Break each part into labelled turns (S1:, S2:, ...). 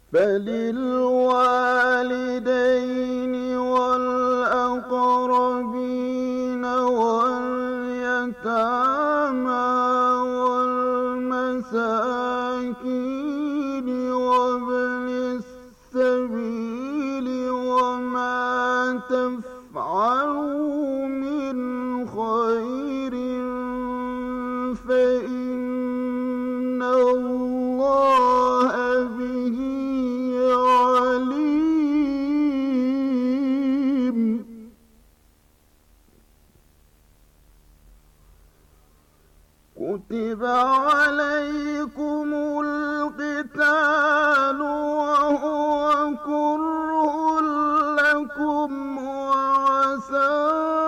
S1: فللوالدين والأقربين واليتامى والمساكين وابن السبيل وما تفعلوا من خير فإن الله به عليم. كتب عليكم القتال وهو كره لكم وعسى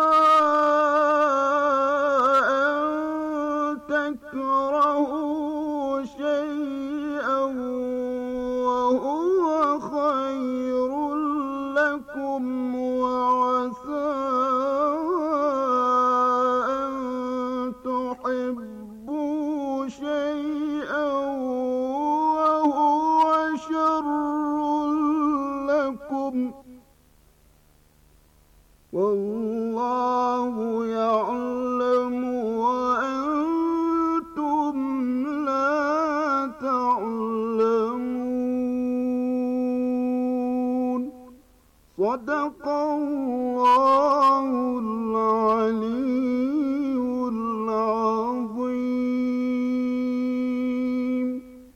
S1: أن تكرهوا شيئا وهو خير لكم وعسى أن تحبوا شيئا وهو شر لكم والله يعلم وأنتم لا تعلمون. صدق الله العلي العظيم.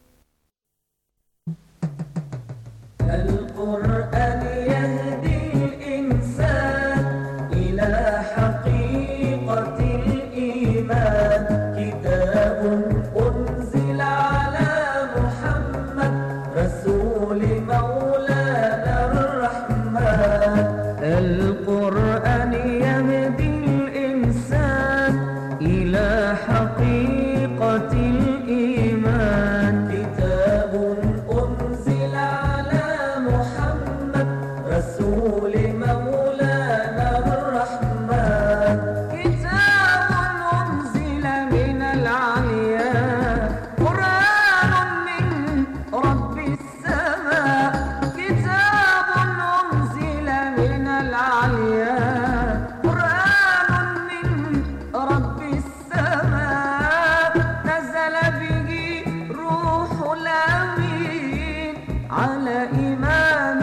S2: القرآن يهدي الإنسان إلى حقيقة الإيمان. كتاب أنزل على محمد رسول مولانا الرحمن. القرآن يهدي الإنسان إلى حقيقة الإيمان. كتاب أنزل على محمد رسول مولانا الرحمن. كتاب أنزل من العلياء قرآن من رب السماء. كتاب أنزل من العلياء قرآن من رب السماء. نزل به روح الأمين على إمام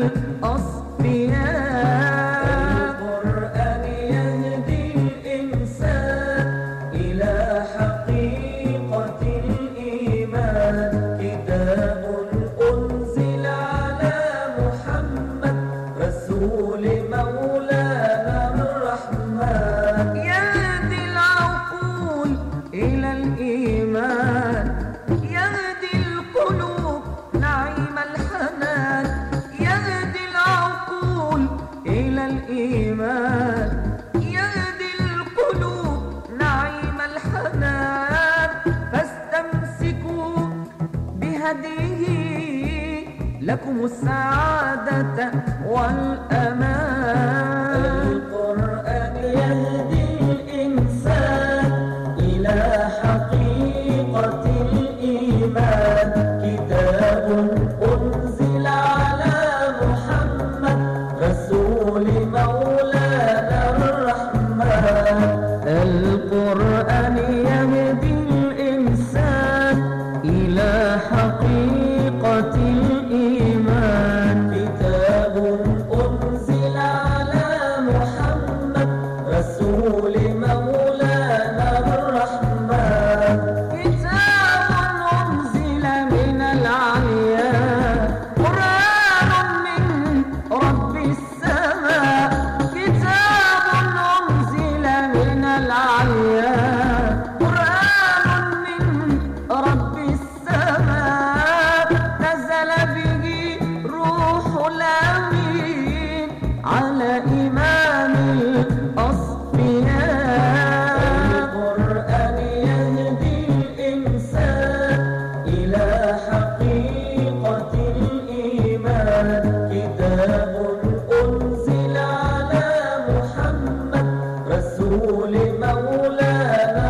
S2: الأصفياء. القرآن يهدي الإنسان إلى حقيقة الإيمان. كتاب أنزل على محمد رسول مولانا الرحمن. يهدي العقول إلى الإيمان. يهدي القلوب نعيم الحنان. يهدي العقول إلى الإيمان. يهدي القلوب نعيم الحنان. فاستمسكوا بهديه لكم السعادة والأمان. القرآن يهدي الإنسان إلى حقيقة الإيمان. كتاب أنزل على محمد رسول مولانا الرحمن. القرآن يهدي الإنسان إلى حقيقة الإيمان. كتاب أنزل على محمد رسول مولانا الرحمن. كتاب أنزل من العلياء قرآن من رب السماء. كتاب أنزل من العلياء قرآن من رب السماء. نزل به روح الأمين على إمام الأصفياء. القرآن يهدي الإنسان إلى حقيقة الإيمان. كتاب أنزل على محمد رسول مولانا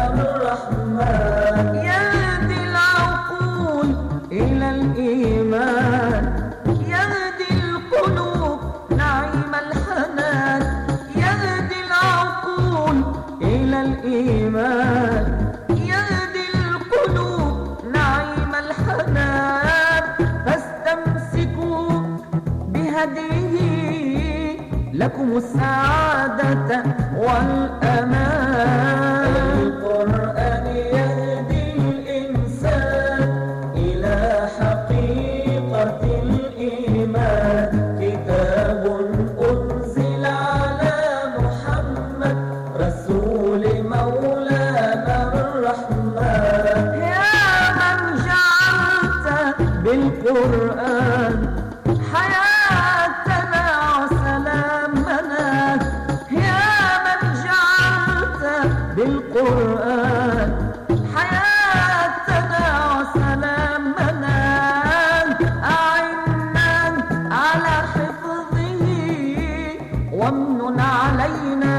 S2: الرحمن. يهدي العقول إلى الإيمان. بهديه لكم السعادة والأمان. القرآن يهدي الإنسان إلى حقيقة الإيمان، كتاب أنزل على محمد رسول مولانا الرحمن. يا من جعلت بالقرآن حياتنا وسلامنا، يا من جعلت بالقرآن حياتنا وسلامنا، أعنا على حفظه وامنن علينا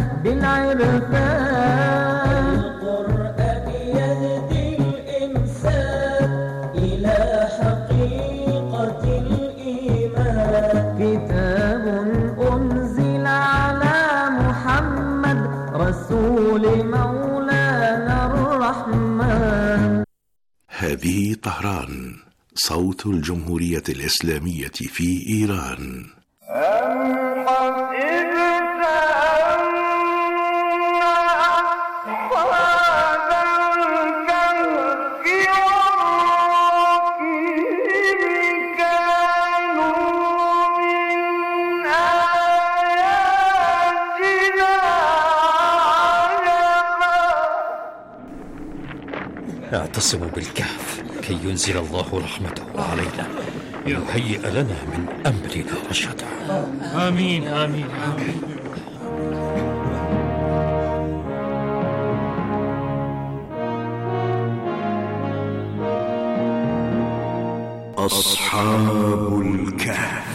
S2: بالعرفان. القرآن يهدي الإنسان إلى حقيقة الإيمان، كتاب أنزل على محمد رسول مولانا الرحمن.
S3: هذه طهران، صوت الجمهورية الإسلامية في إيران.
S4: اعتصموا بالكهف كي ينزل الله رحمته علينا ويهيئ لنا من أمرنا رشدا.
S5: آمين آمين آمين.
S3: أصحاب الكهف.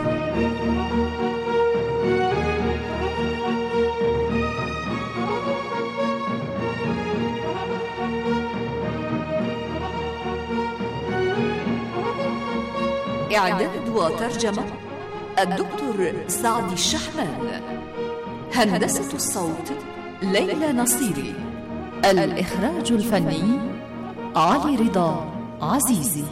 S6: إعداد وترجمة الدكتور سعد الشحمان. هندسة الصوت ليلى نصيري. الإخراج الفني علي رضا عزيزي.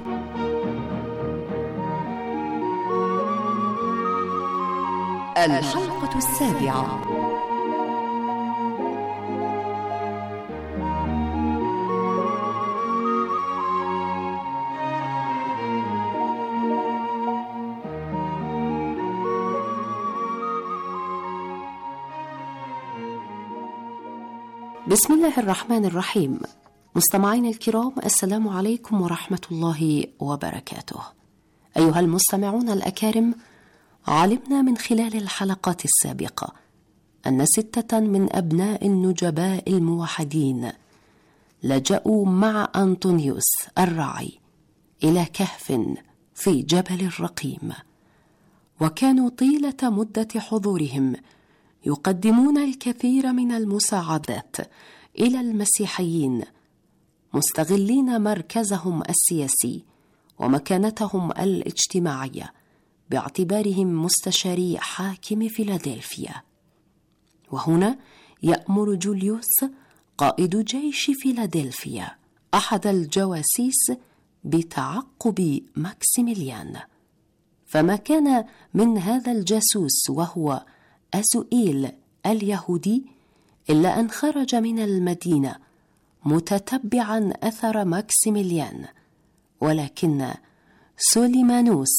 S6: الحلقة 7.
S7: بسم الله الرحمن الرحيم. مستمعين الكرام، السلام عليكم ورحمة الله وبركاته. أيها المستمعون الأكارم، علمنا من خلال الحلقات السابقة أن 6 من أبناء النجباء الموحدين لجأوا مع أنطونيوس الراعي إلى كهف في جبل الرقيم، وكانوا طيلة مدة حضورهم يقدمون الكثير من المساعدات إلى المسيحيين، مستغلين مركزهم السياسي ومكانتهم الاجتماعية باعتبارهم مستشاري حاكم فيلادلفيا. وهنا يأمر جوليوس قائد جيش فيلادلفيا أحد الجواسيس بتعقب ماكسيميليان، فما كان من هذا الجاسوس وهو أزوئيل اليهودي إلا أن خرج من المدينة متتبعا أثر ماكسيميليان، ولكن سوليمانوس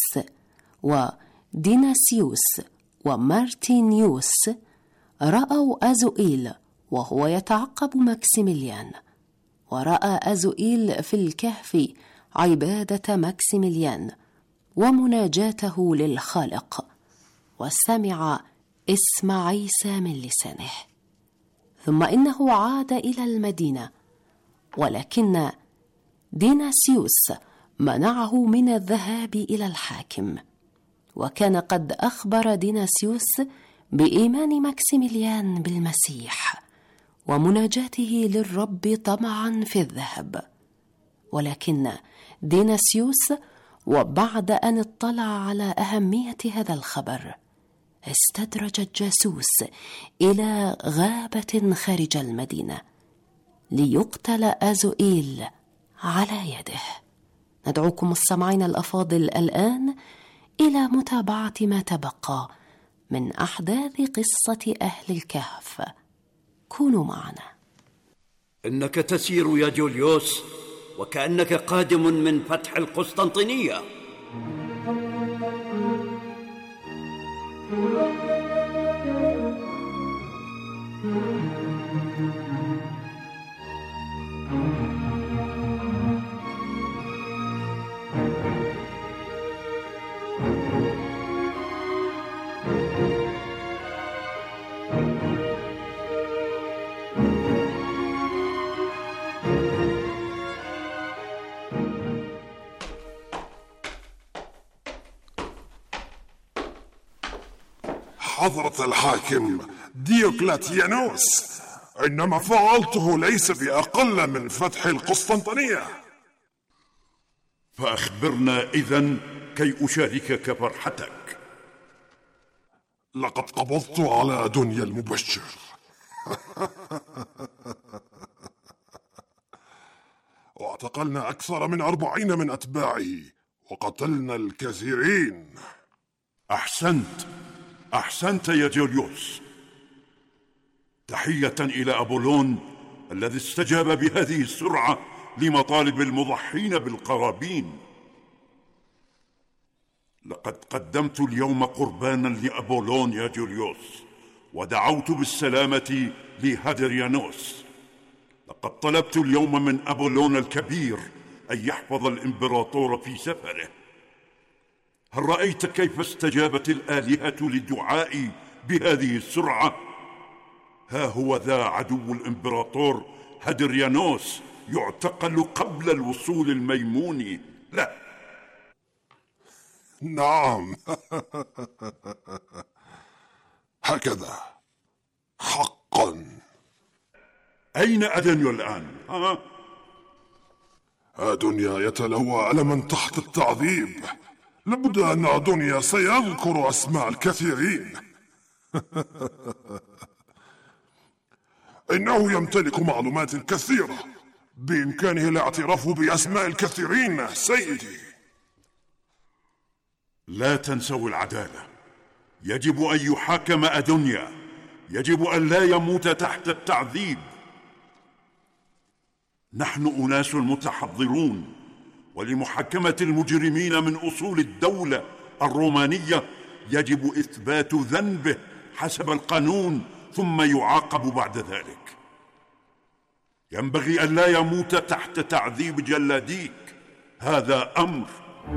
S7: وديناسيوس ومارتينيوس رأوا أزوئيل وهو يتعقب ماكسيميليان، ورأى أزوئيل في الكهف عبادة ماكسيميليان ومناجاته للخالق، وسمع اسم عيسى من لسانه. ثم إنه عاد إلى المدينة، ولكن ديناسيوس منعه من الذهاب إلى الحاكم، وكان قد أخبر ديناسيوس بإيمان ماكسيميليان بالمسيح ومناجاته للرب طمعا في الذهب. ولكن ديناسيوس وبعد أن اطلع على أهمية هذا الخبر استدرج الجاسوس إلى غابة خارج المدينة ليقتل أزوئيل على يده. ندعوكم السامعين الأفاضل الآن إلى متابعة ما تبقى من أحداث قصة أهل الكهف. كونوا معنا.
S8: إنك تسير يا جوليوس وكأنك قادم من فتح القسطنطينية.
S9: حضرة الحاكم ديوكلاتيانوس، إنما فعلته ليس بأقل من فتح القسطنطينية.
S10: فأخبرنا إذن كي أشاركك فرحتك.
S9: لقد قبضت على دنيا المبشر. واعتقلنا أكثر من 40 من أتباعه وقتلنا الكثيرين.
S10: أحسنت يا جوليوس. تحية إلى أبولون الذي استجاب بهذه السرعة لمطالب المضحين بالقرابين. لقد قدمت اليوم قربانا لأبولون يا جوليوس، ودعوت بالسلامة لهادريانوس. لقد طلبت اليوم من أبولون الكبير أن يحفظ الإمبراطور في سفره. هل رأيت كيف استجابت الآلهة لدعائي بهذه السرعة؟ ها هو ذا عدو الإمبراطور هادريانوس يعتقل قبل الوصول الميمون له.
S9: نعم. هكذا حقا.
S10: أين أدنيا الآن؟
S9: أدنيا يتلوى ألما تحت التعذيب. لابد أن أدنيا سيذكر أسماء الكثيرين. إنه يمتلك معلومات كثيرة بإمكانه الاعتراف بأسماء الكثيرين سيدي.
S10: لا تنسوا العدالة. يجب أن يحاكم أدنيا. يجب أن لا يموت تحت التعذيب. نحن أناس متحضرون، ولمحاكمة المجرمين من أصول الدولة الرومانية يجب إثبات ذنبه حسب القانون، ثم يعاقب بعد ذلك. ينبغي أن لا يموت تحت تعذيب جلاديك. هذا أمر.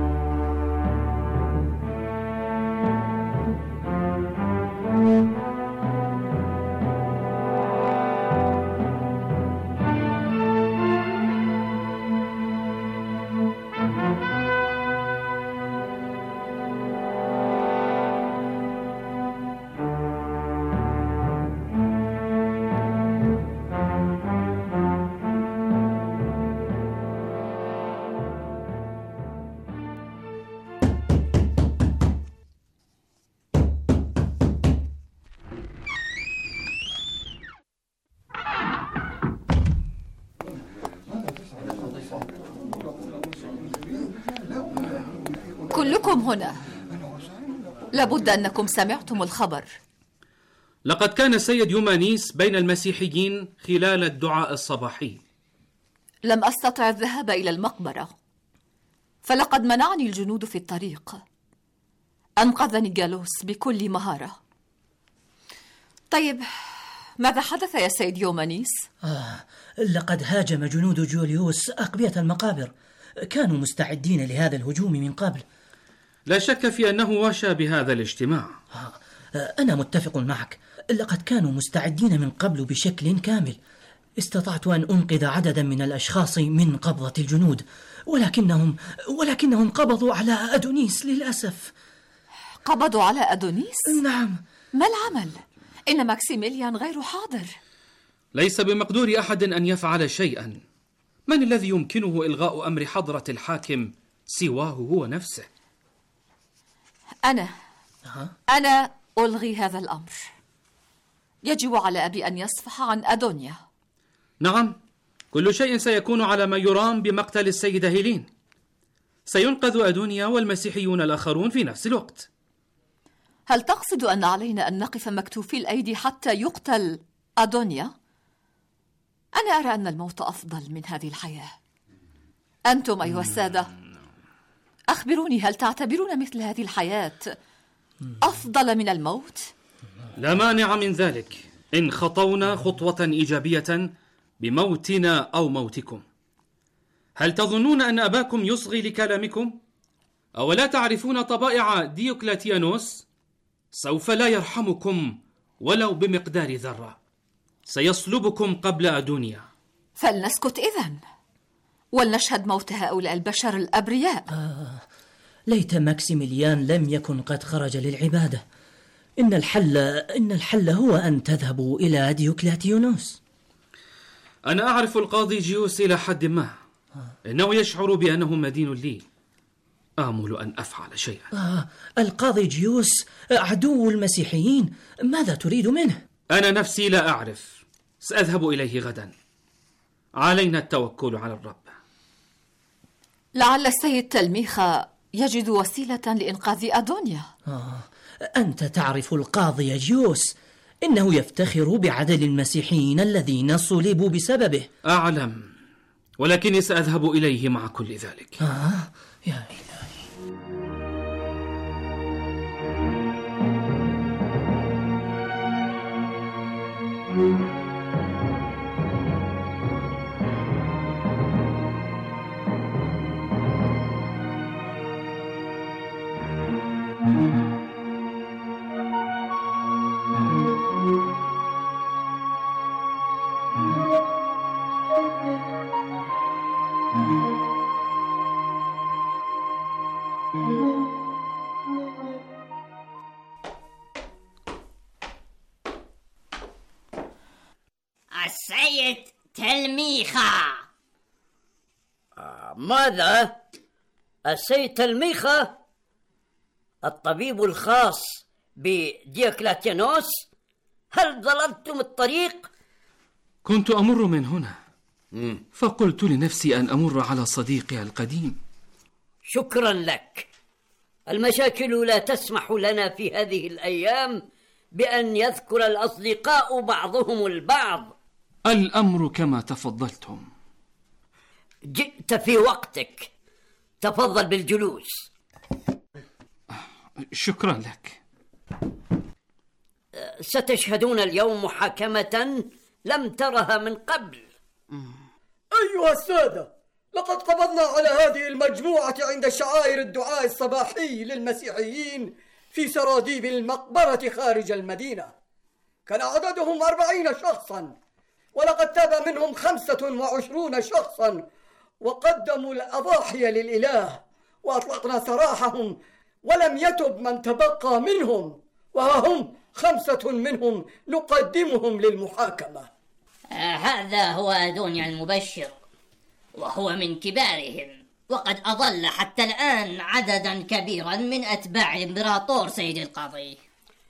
S6: كلكم هنا، لابد أنكم سمعتم الخبر.
S5: لقد كان السيد يومانيس بين المسيحيين خلال الدعاء الصباحي.
S6: لم أستطع الذهاب إلى المقبرة، فلقد منعني الجنود في الطريق. أنقذني جالوس بكل مهارة. طيب، ماذا حدث يا سيد يومانيس؟
S11: لقد هاجم جنود جوليوس أقبية المقابر. كانوا مستعدين لهذا الهجوم من قبل.
S5: لا شك في أنه وشى بهذا الاجتماع.
S11: أنا متفق معك. لقد كانوا مستعدين من قبل بشكل كامل. استطعت أن أنقذ عددا من الأشخاص من قبضة الجنود، ولكنهم قبضوا على أدونيس للأسف.
S6: قبضوا على أدونيس؟
S11: نعم.
S6: ما العمل؟ إن ماكسيميليان غير حاضر.
S5: ليس بمقدور أحد أن يفعل شيئا. من الذي يمكنه إلغاء أمر حضرة الحاكم سواه هو نفسه؟
S6: أنا ألغي هذا الأمر. يجب على أبي أن يصفح عن أدونيا.
S5: نعم، كل شيء سيكون على ما يرام بمقتل السيدة هيلين. سينقذ أدونيا والمسيحيون الآخرون في نفس الوقت.
S6: هل تقصد أن علينا أن نقف مكتوفي الأيدي حتى يقتل أدونيا؟ أنا أرى أن الموت أفضل من هذه الحياة. أنتم أيها السادة، أخبروني، هل تعتبرون مثل هذه الحياة أفضل من الموت؟
S5: لا مانع من ذلك إن خطونا خطوة إيجابية بموتنا أو موتكم. هل تظنون أن أباكم يصغي لكلامكم؟ أولا تعرفون طبائع ديوكلاتيانوس؟ سوف لا يرحمكم ولو بمقدار ذرة، سيصلبكم قبل أدونيا.
S6: فلنسكت إذن ولنشهد موت هؤلاء البشر الأبرياء.
S11: ليت ماكسيميليان لم يكن قد خرج للعبادة. إن الحل هو أن تذهبوا إلى ديوكلاتيانوس.
S5: أنا أعرف القاضي جيوس إلى حد ما، إنه يشعر بأنه مدين لي. آمل أن أفعل شيئا.
S11: القاضي جيوس عدو المسيحيين، ماذا تريد منه؟
S5: أنا نفسي لا أعرف، سأذهب إليه غدا. علينا التوكل على الرب.
S6: لعل السيد تلميخة يجد وسيلة لإنقاذ أدونيا.
S11: أنت تعرف القاضي جيوس، إنه يفتخر بعدد المسيحيين الذين صلبوا بسببه.
S5: أعلم، ولكني سأذهب إليه مع كل ذلك.
S11: يا إلهي.
S12: السيد تلميخة.
S8: ماذا؟ السيد تلميخة الطبيب الخاص بديوكلاتيانوس؟ هل ضللتم الطريق؟
S5: كنت أمر من هنا فقلت لنفسي أن أمر على صديقي القديم.
S8: شكرا لك. المشاكل لا تسمح لنا في هذه الأيام بأن يذكر الأصدقاء بعضهم البعض.
S5: الأمر كما تفضلتم.
S8: جئت في وقتك. تفضل بالجلوس.
S5: شكرا لك.
S8: ستشهدون اليوم محاكمة لم ترها من قبل.
S13: أيها السادة، لقد قبضنا على هذه المجموعة عند شعائر الدعاء الصباحي للمسيحيين في سراديب المقبرة خارج المدينة. كان عددهم 40 شخصا، ولقد تاب منهم 25 شخصا وقدموا الأضاحي للإله، وأطلقنا سراحهم ولم يتب من تبقى منهم، وهم 5 منهم نقدمهم للمحاكمة.
S12: هذا هو أدونيا المبشر، وهو من كبارهم، وقد أضل حتى الآن عددا كبيرا من أتباع الإمبراطور سيد القاضي.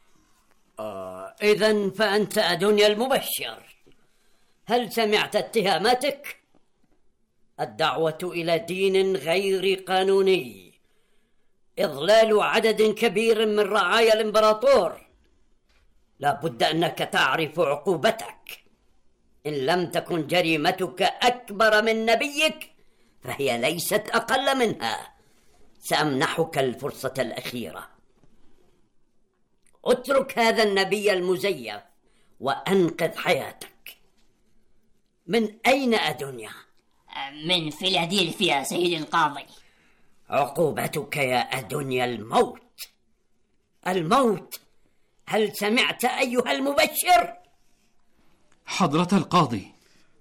S8: إذن فأنت أدونيا المبشر. هل سمعت اتهاماتك؟ الدعوة إلى دين غير قانوني، إضلال عدد كبير من رعايا الإمبراطور. لا بد أنك تعرف عقوبتك. إن لم تكن جريمتك أكبر من نبيك فهي ليست أقل منها. سأمنحك الفرصة الأخيرة. اترك هذا النبي المزيف وأنقذ حياتك. من أين أدونيا؟
S12: من فيلادلفيا سيد القاضي.
S8: عقوبتك يا أدونيا الموت. الموت. هل سمعت أيها المبشر؟
S5: حضرة القاضي،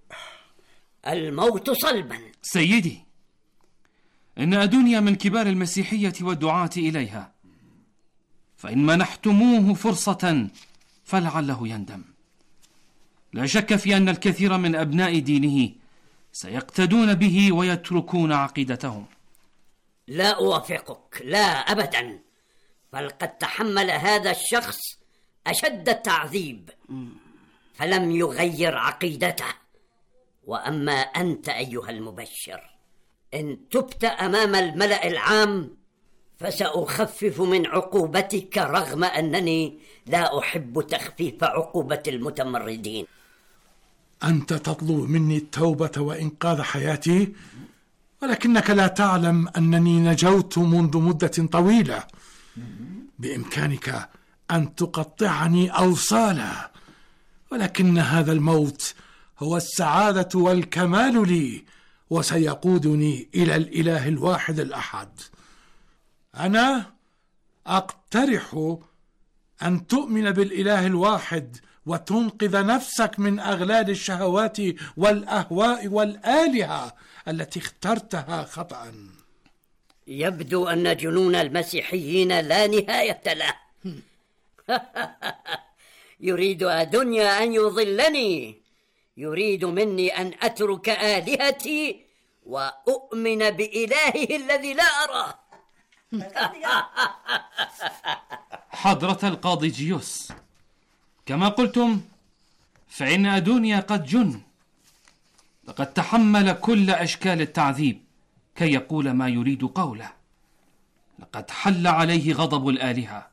S8: الموت صلبا.
S5: سيدي، إن أدونيا من كبار المسيحية والدعاة إليها، فإن منحتموه فرصة فلعله يندم. لا شك في أن الكثير من أبناء دينه سيقتدون به ويتركون عقيدتهم.
S8: لا أوافقك، لا أبدا. بل قد تحمل هذا الشخص أشد التعذيب فلم يغير عقيدته. وأما أنت أيها المبشر، إن تبت أمام الملأ العام فسأخفف من عقوبتك، رغم أنني لا أحب تخفيف عقوبة المتمردين.
S14: أنت تطلب مني التوبة وإنقاذ حياتي، ولكنك لا تعلم أنني نجوت منذ مدة طويلة. بإمكانك أن تقطعني أوصالا، ولكن هذا الموت هو السعادة والكمال لي، وسيقودني إلى الإله الواحد الأحد. أنا أقترح أن تؤمن بالإله الواحد وتنقذ نفسك من أغلال الشهوات والأهواء والآلهة التي اخترتها خطأ.
S8: يبدو أن جنون المسيحيين لا نهاية له. يريد أدونيا أن يضلني، يريد مني أن أترك آلهتي وأؤمن بإلهه الذي لا أراه.
S5: حضرة القاضي جيوس، كما قلتم فإن أدونيا قد جن، لقد تحمل كل أشكال التعذيب كي يقول ما يريد قوله. لقد حل عليه غضب الآلهة.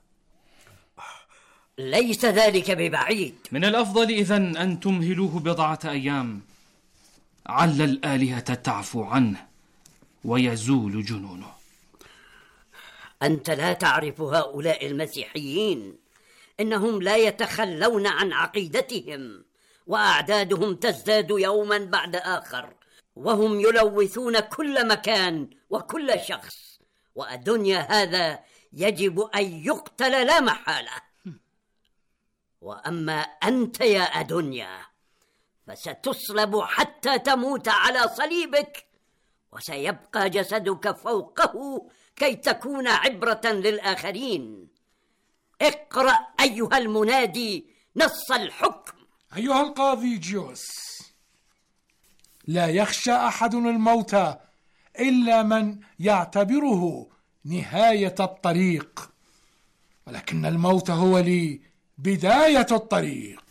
S8: ليس ذلك ببعيد.
S5: من الأفضل إذن أن تمهلوه بضعة أيام، عل الآلهة تعفو عنه ويزول جنونه.
S8: أنت لا تعرف هؤلاء المسيحيين، إنهم لا يتخلون عن عقيدتهم، وأعدادهم تزداد يوما بعد آخر، وهم يلوثون كل مكان وكل شخص، وأدونيا هذا يجب أن يقتل لا محالة. وأما أنت يا أدونيا فستصلب حتى تموت على صليبك، وسيبقى جسدك فوقه كي تكون عبرة للآخرين. اقرأ أيها المنادي نص الحكم.
S14: أيها القاضي جيوس، لا يخشى أحد الموت إلا من يعتبره نهاية الطريق، ولكن الموت هو لي بداية الطريق.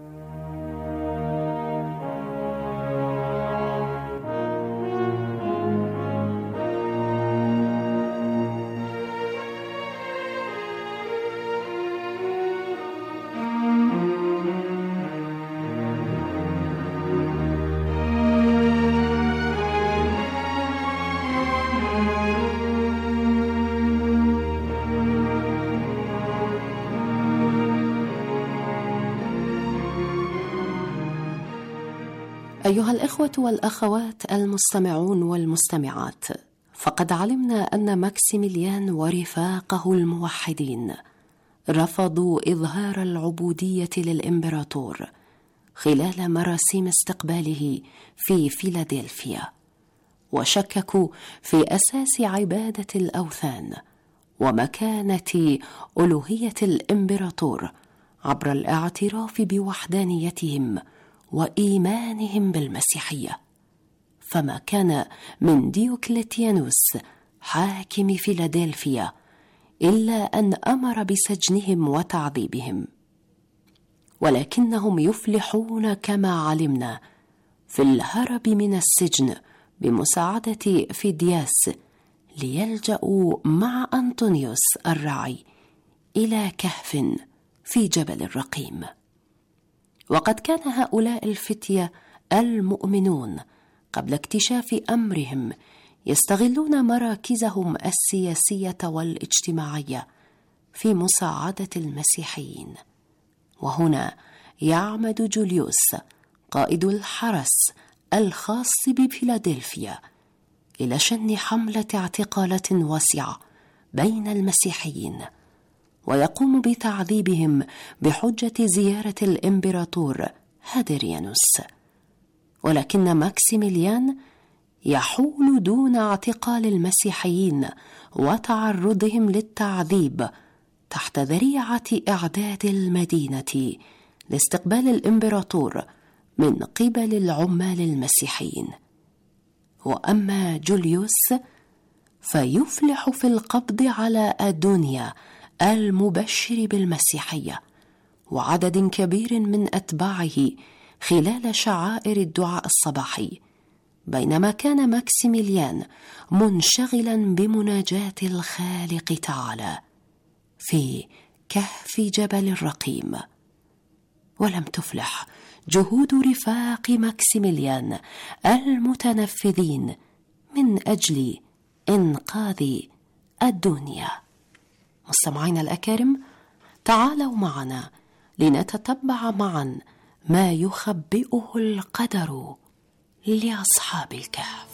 S7: أيها الإخوة والأخوات المستمعون والمستمعات، فقد علمنا أن ماكسيميليان ورفاقه الموحدين رفضوا إظهار العبودية للإمبراطور خلال مراسيم استقباله في فيلادلفيا، وشككوا في أساس عبادة الأوثان ومكانة ألوهية الإمبراطور عبر الاعتراف بوحدانيتهم وإيمانهم بالمسيحية. فما كان من ديوكليتيانوس حاكم فيلادلفيا إلا أن أمر بسجنهم وتعذيبهم، ولكنهم يفلحون كما علمنا في الهرب من السجن بمساعدة فيدياس، ليلجأوا مع أنطونيوس الراعي إلى كهف في جبل الرقيم. وقد كان هؤلاء الفتية المؤمنون قبل اكتشاف أمرهم يستغلون مراكزهم السياسية والاجتماعية في مساعدة المسيحيين. وهنا يعمد جوليوس قائد الحرس الخاص بفيلادلفيا إلى شن حملة اعتقالات واسعة بين المسيحيين، ويقوم بتعذيبهم بحجة زيارة الإمبراطور هادريانوس. ولكن ماكسيميليان يحول دون اعتقال المسيحيين وتعرضهم للتعذيب تحت ذريعة إعداد المدينة لاستقبال الإمبراطور من قبل العمال المسيحيين. وأما جوليوس فيفلح في القبض على أدونيا المبشر بالمسيحية وعدد كبير من أتباعه خلال شعائر الدعاء الصباحي، بينما كان ماكسيميليان منشغلا بمناجاة الخالق تعالى في كهف جبل الرقيم. ولم تفلح جهود رفاق ماكسيميليان المتنفذين من أجل إنقاذ الدنيا. مستمعينا الأكارم، تعالوا معنا لنتتبع معا ما يخبئه القدر لأصحاب الكهف.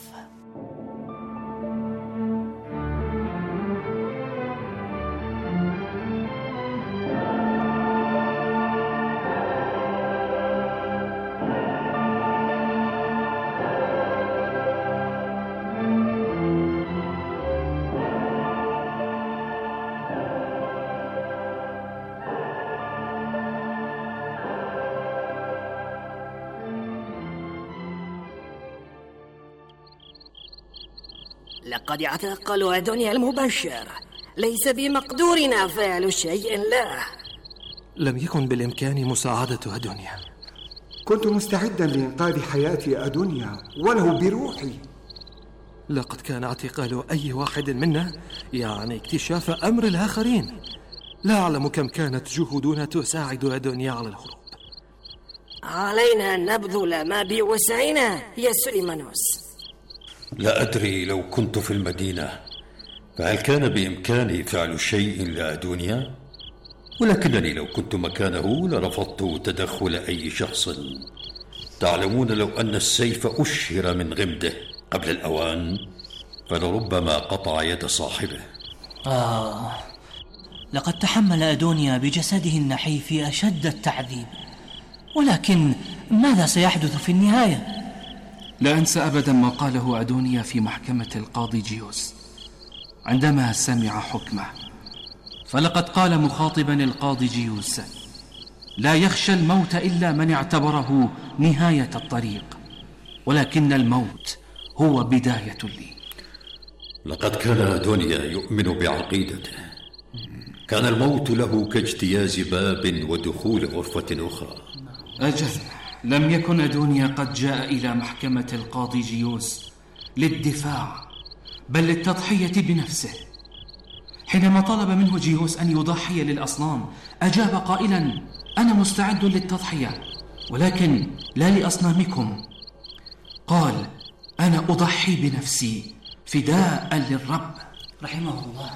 S15: لقد اعتقلوا أدونيا المبشر، ليس بمقدورنا فعل شيء له.
S16: لم يكن بالإمكان مساعدة أدونيا.
S17: كنت مستعدا لإنقاذ حياة أدونيا ولو بروحي.
S16: لقد كان اعتقال أي واحد منا يعني اكتشاف أمر الآخرين. لا أعلم كم كانت جهودنا تساعد أدونيا على الهروب.
S15: علينا أن نبذل ما بوسعنا يا سليمانوس.
S4: لا أدري لو كنت في المدينة فهل كان بإمكاني فعل شيء لأدونيا؟ ولكنني لو كنت مكانه لرفضت تدخل أي شخص. تعلمون لو أن السيف أشهر من غمده قبل الأوان فلربما قطع يد صاحبه.
S11: لقد تحمل أدونيا بجسده النحيف أشد التعذيب، ولكن ماذا سيحدث في النهاية؟
S5: لا أنسى أبدا ما قاله أدونيا في محكمة القاضي جيوس عندما سمع حكمه، فلقد قال مخاطبا القاضي جيوس: لا يخشى الموت إلا من اعتبره نهاية الطريق، ولكن الموت هو بداية لي.
S4: لقد كان أدونيا يؤمن بعقيدته. كان الموت له كاجتياز باب ودخول غرفة أخرى.
S5: أجل، لم يكن أدونيا قد جاء إلى محكمة القاضي جيوس للدفاع بل للتضحية بنفسه. حينما طلب منه جيوس أن يضحي للأصنام أجاب قائلا: أنا مستعد للتضحية ولكن لا لأصنامكم. قال: أنا أضحي بنفسي فداء للرب.
S11: رحمه الله.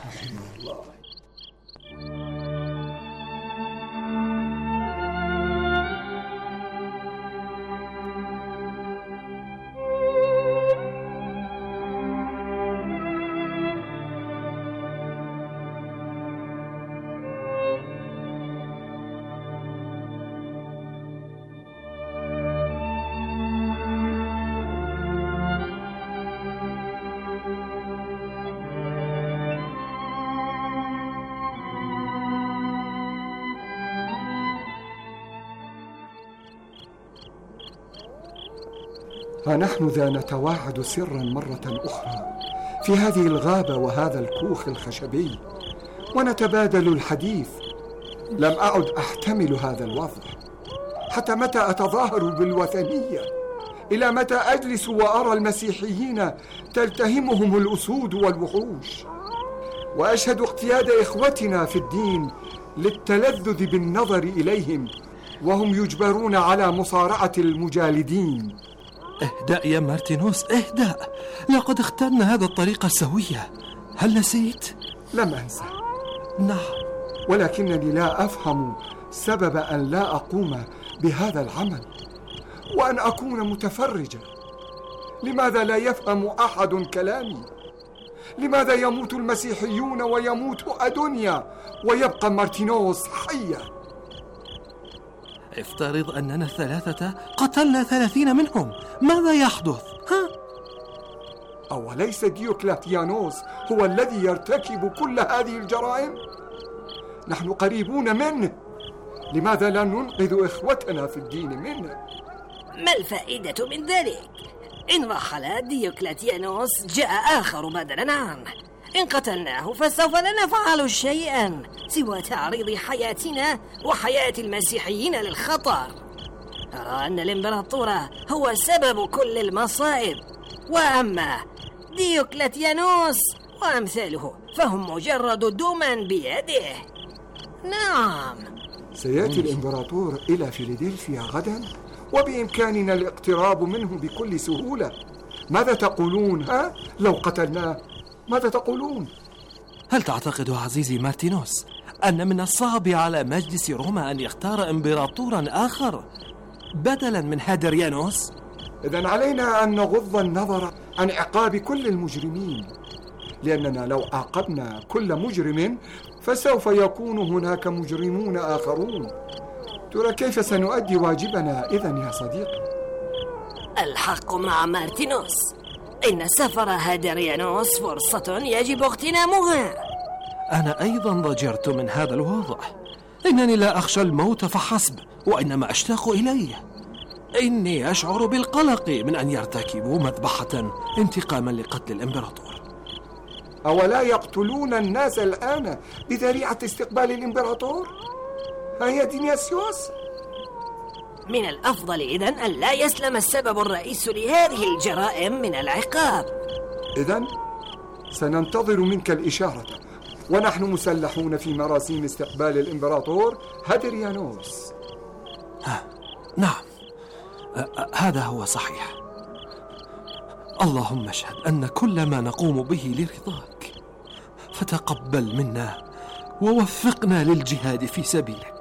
S17: ونحن ذا نتواعد سرا مرة أخرى في هذه الغابة وهذا الكوخ الخشبي ونتبادل الحديث. لم أعد أحتمل هذا الوضع. حتى متى أتظاهر بالوثنية؟ إلى متى أجلس وأرى المسيحيين تلتهمهم الأسود والوحوش، وأشهد اقتياد إخوتنا في الدين للتلذذ بالنظر إليهم وهم يجبرون على مصارعة المجالدين؟
S16: اهدأ يا مارتينوس، اهدأ. لقد اخترنا هذا الطريق السوية. هل نسيت؟
S17: لم أنسى.
S16: نعم،
S17: ولكنني لا أفهم سبب أن لا أقوم بهذا العمل وأن أكون متفرجا. لماذا لا يفهم أحد كلامي؟ لماذا يموت المسيحيون ويموت أدونيا ويبقى مارتينوس حيا؟
S16: افترض أننا الثلاثة قتلنا 30 منهم، ماذا يحدث؟
S17: أوليس ديوكلاتيانوس هو الذي يرتكب كل هذه الجرائم؟ نحن قريبون منه. لماذا لا ننقذ إخوتنا في الدين منه؟
S15: ما الفائدة من ذلك؟ إن رحل ديوكلاتيانوس جاء آخر بدلا عنه. إن قتلناه فسوف لا نفعل شيئا سوى تعريض حياتنا وحياة المسيحيين للخطر. أرى أن الإمبراطور هو سبب كل المصائب، وأما ديوكلتيانوس وأمثاله فهم مجرد دما بيده. نعم،
S17: سيأتي الإمبراطور إلى فيلادلفيا غدا، وبإمكاننا الاقتراب منه بكل سهولة. ماذا تقولون؟ لو قتلناه ماذا تقولون؟
S16: هل تعتقد عزيزي مارتينوس أن من الصعب على مجلس روما أن يختار إمبراطورا آخر بدلا من هادريانوس؟
S17: إذن علينا أن نغض النظر عن عقاب كل المجرمين، لأننا لو عاقبنا كل مجرم فسوف يكون هناك مجرمون آخرون. ترى كيف سنؤدي واجبنا إذن يا صديقي؟
S15: الحق مع مارتينوس، إن سفر هادريانوس فرصة يجب اغتنامها.
S16: أنا أيضا ضجرت من هذا الواضح. إنني لا أخشى الموت فحسب، وإنما أشتاق إليه. إني أشعر بالقلق من أن يرتكبوا مذبحة انتقاما لقتل الإمبراطور.
S17: أولا يقتلون الناس الآن بذريعة استقبال الإمبراطور؟ هيا دينياسيوس،
S15: من الأفضل إذن أن لا يسلم السبب الرئيس لهذه الجرائم من العقاب.
S17: إذن سننتظر منك الإشارة، ونحن مسلحون في مراسيم استقبال الإمبراطور هادريانوس.
S16: نعم، هذا هو صحيح. اللهم اشهد أن كل ما نقوم به لرضاك، فتقبل منا ووفقنا للجهاد في سبيلك.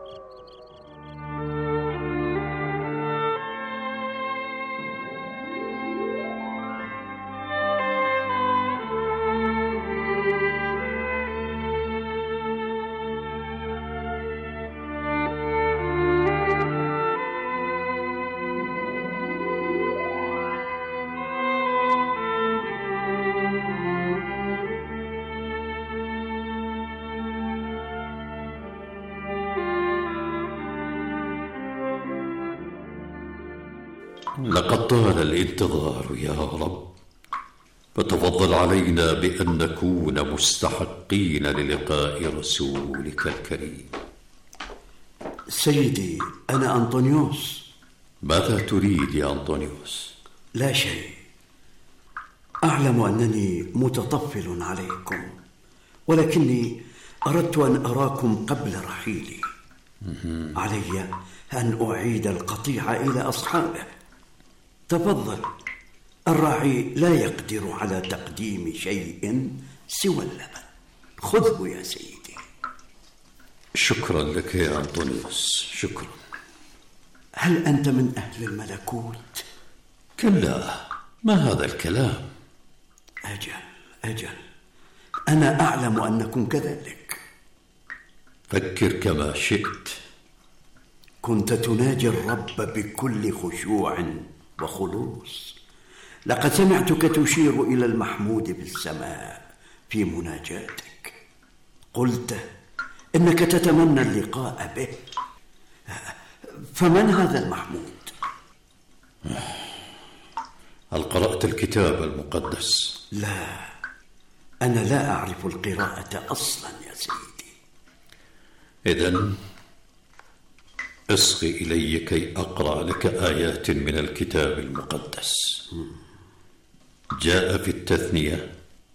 S4: لقد طال الانتظار يا رب، فتفضل علينا بأن نكون مستحقين للقاء رسولك الكريم.
S18: سيدي، أنا أنطونيوس.
S4: ماذا تريد يا أنطونيوس؟
S18: لا شيء. أعلم أنني متطفل عليكم، ولكني أردت أن أراكم قبل رحيلي. علي أن أعيد القطيع إلى أصحابه. تفضل، الراعي لا يقدر على تقديم شيء سوى اللبن. خذه يا سيدي.
S4: شكرا لك يا أنطونيوس، شكرا.
S18: هل أنت من أهل الملكوت؟
S4: كلا، ما هذا الكلام؟
S18: أجل، أنا أعلم أنكم كذلك.
S4: فكر كما شئت.
S18: كنت تناجي الرب بكل خشوع وخلوص. لقد سمعتك تشير إلى المحمود بالسماء في مناجاتك. قلت إنك تتمنى اللقاء به. فمن هذا المحمود؟
S4: هل قرأت الكتاب المقدس؟
S18: لا، أنا لا أعرف القراءة أصلا يا سيدي.
S4: إذن اصغ إلي كي أقرأ لك آيات من الكتاب المقدس. جاء في التثنية: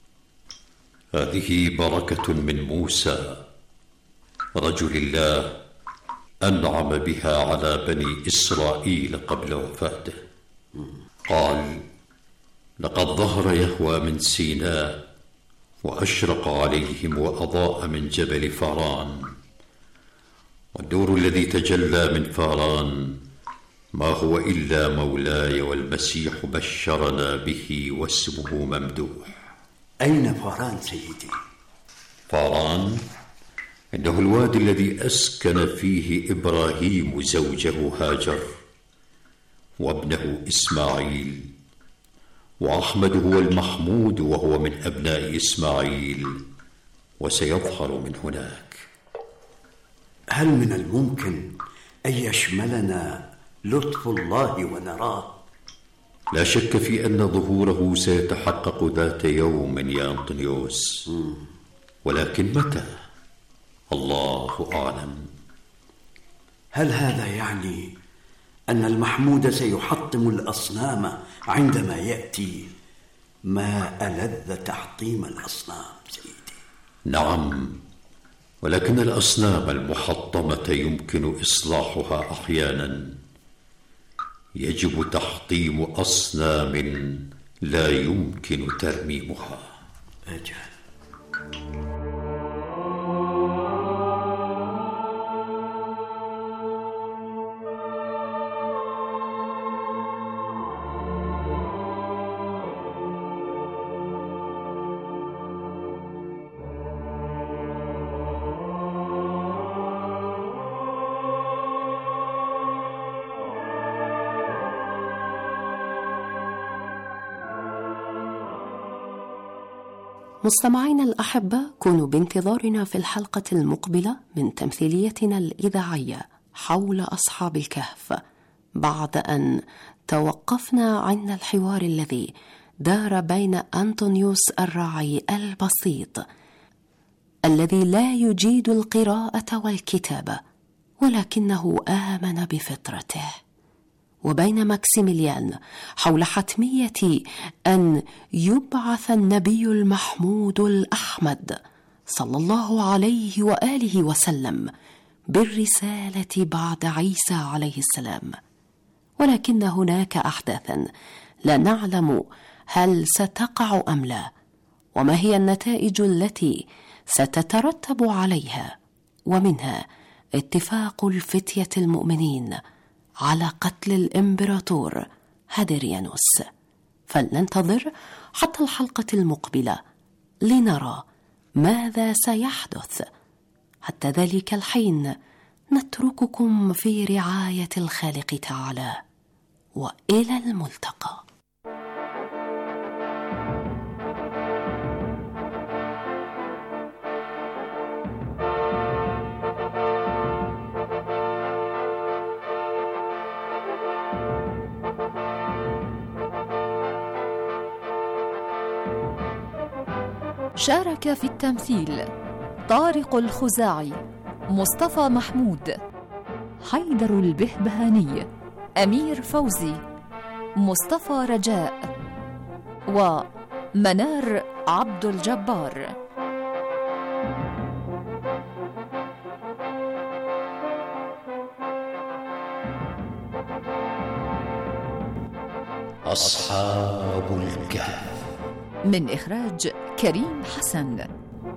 S4: هذه بركة من موسى رجل الله أنعم بها على بني إسرائيل قبل وفاته. قال: لقد ظهر يهوى من سيناء وأشرق عليهم وأضاء من جبل فاران، والنور الذي تجلى من فاران ما هو إلا مولاي والمسيح بشرنا به واسمه ممدوح.
S18: أين فاران سيدي؟
S4: فاران إنه الوادي الذي أسكن فيه إبراهيم زوجه هاجر وابنه إسماعيل، وأحمد هو المحمود وهو من أبناء إسماعيل، وسيظهر من هناك.
S18: هل من الممكن أن يشملنا لطف الله ونراه؟
S4: لا شك في أن ظهوره سيتحقق ذات يوم يا أنطونيوس، ولكن متى؟ الله أعلم.
S18: هل هذا يعني أن المحمود سيحطم الأصنام عندما يأتي. ما ألذ تحطيم الأصنام سيدي.
S4: نعم، ولكن الأصنام المحطمة يمكن إصلاحها أحيانا. يجب تحطيم أصنام لا يمكن ترميمها.
S18: أجل.
S7: مستمعينا الأحبة، كونوا بانتظارنا في الحلقة المقبلة من تمثيليتنا الإذاعية حول أصحاب الكهف، بعد أن توقفنا عند الحوار الذي دار بين أنطونيوس الراعي البسيط الذي لا يجيد القراءة والكتابة ولكنه آمن بفطرته، وبين ماكسيميليان حول حتمية أن يبعث النبي المحمود الأحمد صلى الله عليه وآله وسلم بالرسالة بعد عيسى عليه السلام، ولكن هناك أحداثا لا نعلم هل ستقع أم لا، وما هي النتائج التي ستترتب عليها، ومنها اتفاق الفتية المؤمنين على قتل الإمبراطور هادريانوس. فلننتظر حتى الحلقة المقبلة لنرى ماذا سيحدث. حتى ذلك الحين نترككم في رعاية الخالق تعالى، وإلى الملتقى.
S6: شارك في التمثيل طارق الخزاعي، مصطفى محمود، حيدر البهبهاني، أمير فوزي، مصطفى رجاء، ومنار عبد الجبار.
S4: أصحاب الكهف
S6: من إخراج كريم حسن.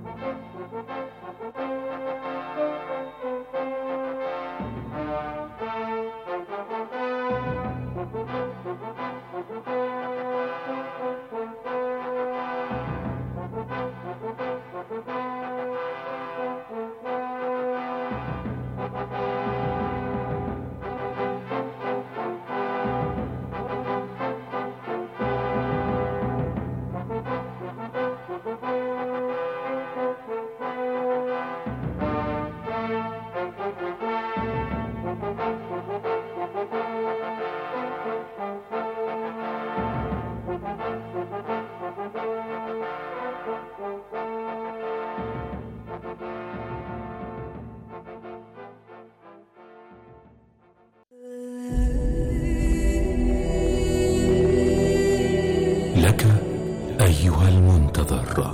S3: لك أيها المنتظر،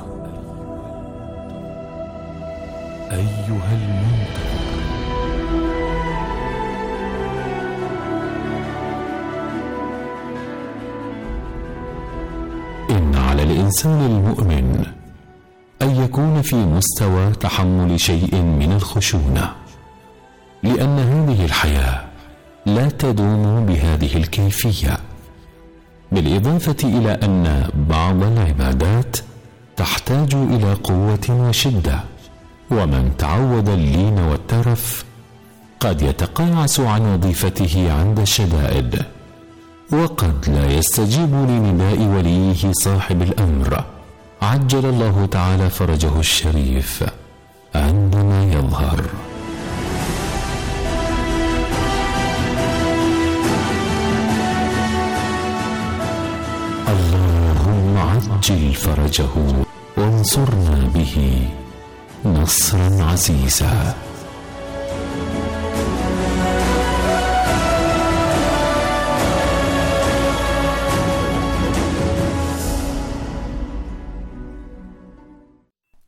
S3: أيها المنتظر، إن على الإنسان المؤمن أن يكون في مستوى تحمل شيء من الخشونة، لأن هذه الحياة لا تدوم بهذه الكيفية، بالإضافة إلى أن بعض العبادات تحتاج إلى قوة وشدة، ومن تعود اللين والترف قد يتقاعس عن وظيفته عند الشدائد، وقد لا يستجيب لنداء وليه صاحب الأمر عجل الله تعالى فرجه الشريف عندما يظهر. اللهم عجل فرجه وانصرنا به نصرا عزيزا.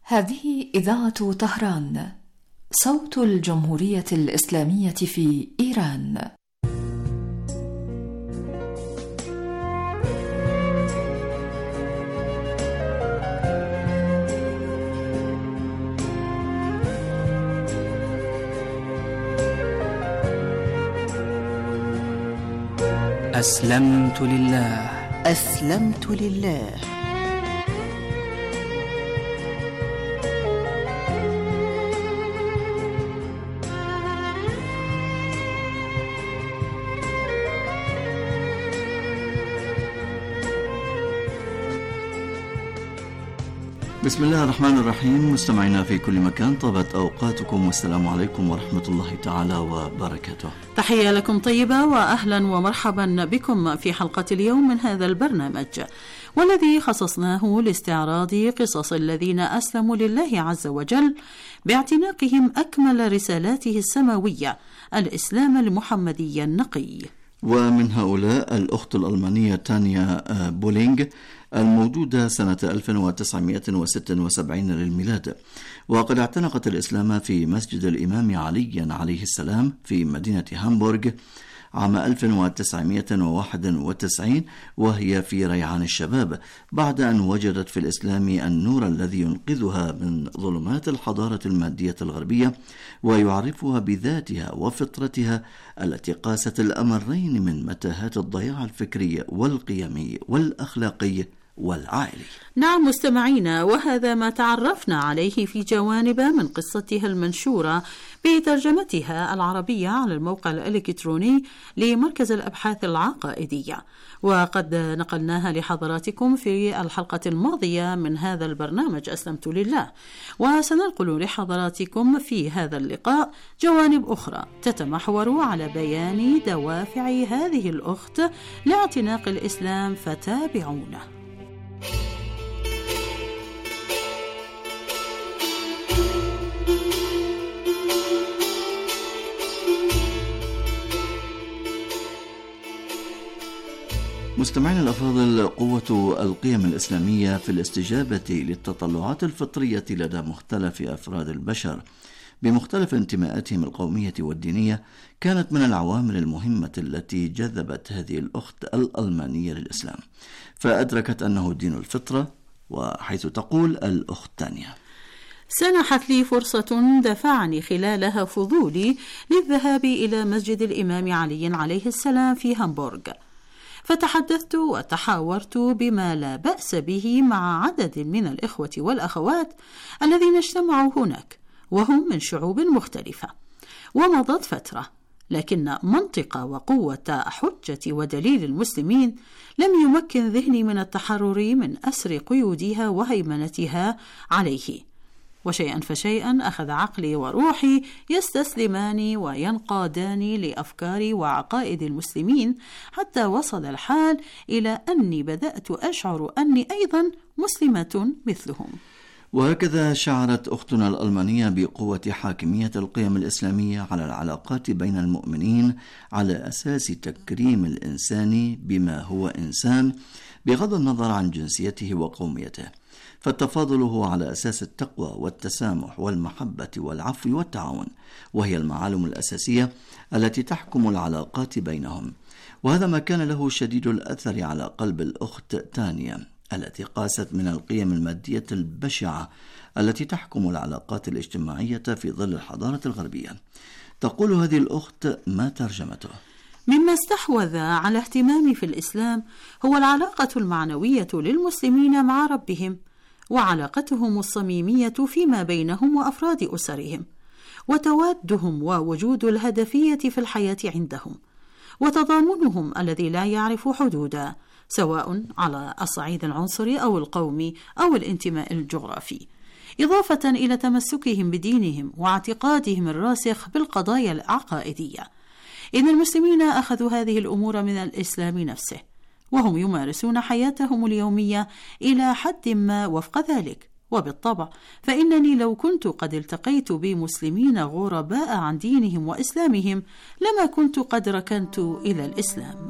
S6: هذه إذاعة طهران، صوت الجمهورية الإسلامية في إيران.
S19: أسلمت لله.
S20: أسلمت لله.
S21: بسم الله الرحمن الرحيم. مستمعينا في كل مكان، طابت أوقاتكم والسلام عليكم ورحمة الله تعالى وبركاته.
S22: تحية لكم طيبة وأهلا ومرحبا بكم في حلقة اليوم من هذا البرنامج، والذي خصصناه لاستعراض قصص الذين أسلموا لله عز وجل باعتناقهم أكمل رسالاته السماوية، الإسلام المحمدي النقي.
S21: ومن هؤلاء الأخت الألمانية تانيا بولينغ، الموجودة سنة 1976 للميلاد، وقد اعتنقت الإسلام في مسجد الإمام علي عليه السلام في مدينة هامبورغ عام 1991 وهي في ريعان الشباب، بعد أن وجدت في الإسلام النور الذي ينقذها من ظلمات الحضارة المادية الغربية ويعرفها بذاتها وفطرتها التي قاست الأمرين من متاهات الضياع الفكري والقيمي والأخلاقي والعائلي.
S22: نعم مستمعينا، وهذا ما تعرفنا عليه في جوانب من قصتها المنشورة بترجمتها العربية على الموقع الإلكتروني لمركز الأبحاث العقائدية، وقد نقلناها لحضراتكم في الحلقة الماضية من هذا البرنامج أسلمت لله، وسننقل لحضراتكم في هذا اللقاء جوانب أخرى تتمحور على بيان دوافع هذه الأخت لاعتناق الإسلام، فتابعونا.
S21: مستمعين الأفاضل، قوة القيم الإسلامية في الاستجابة للتطلعات الفطرية لدى مختلف أفراد البشر بمختلف انتماءاتهم القومية والدينية كانت من العوامل المهمة التي جذبت هذه الأخت الألمانية للإسلام، فأدركت أنه دين الفطرة، وحيث تقول الأخت تانيا:
S22: سنحت لي فرصة دفعني خلالها فضولي للذهاب إلى مسجد الإمام علي عليه السلام في هامبورغ، فتحدثت وتحاورت بما لا بأس به مع عدد من الإخوة والأخوات الذين اجتمعوا هناك، وهم من شعوب مختلفة. ومضت فترة، لكن منطق وقوة حجة ودليل المسلمين لم يمكن ذهني من التحرر من أسر قيودها وهيمنتها عليه، وشيئا فشيئا أخذ عقلي وروحي يستسلمان وينقادان لأفكار وعقائد المسلمين، حتى وصل الحال إلى أني بدأت أشعر أني أيضا مسلمة مثلهم.
S21: وهكذا شعرت أختنا الألمانية بقوة حاكمية القيم الإسلامية على العلاقات بين المؤمنين على أساس تكريم الإنسان بما هو إنسان بغض النظر عن جنسيته وقوميته، فالتفاضل هو على أساس التقوى والتسامح والمحبة والعفو والتعاون، وهي المعالم الأساسية التي تحكم العلاقات بينهم. وهذا ما كان له شديد الأثر على قلب الأخت تانيا التي قاست من القيم المادية البشعة التي تحكم العلاقات الاجتماعية في ظل الحضارة الغربية. تقول هذه الأخت ما ترجمته:
S22: مما استحوذ على اهتمامي في الإسلام هو العلاقة المعنوية للمسلمين مع ربهم، وعلاقتهم الصميمية فيما بينهم وأفراد أسرهم، وتوادهم ووجود الهدفية في الحياة عندهم، وتضامنهم الذي لا يعرف حدودا، سواء على الصعيد العنصري أو القومي أو الانتماء الجغرافي، إضافة إلى تمسكهم بدينهم واعتقادهم الراسخ بالقضايا العقائدية. إن المسلمين أخذوا هذه الأمور من الإسلام نفسه، وهم يمارسون حياتهم اليومية إلى حد ما وفق ذلك. وبالطبع فإنني لو كنت قد التقيت بمسلمين غرباء عن دينهم وإسلامهم لما كنت قد ركنت إلى الإسلام.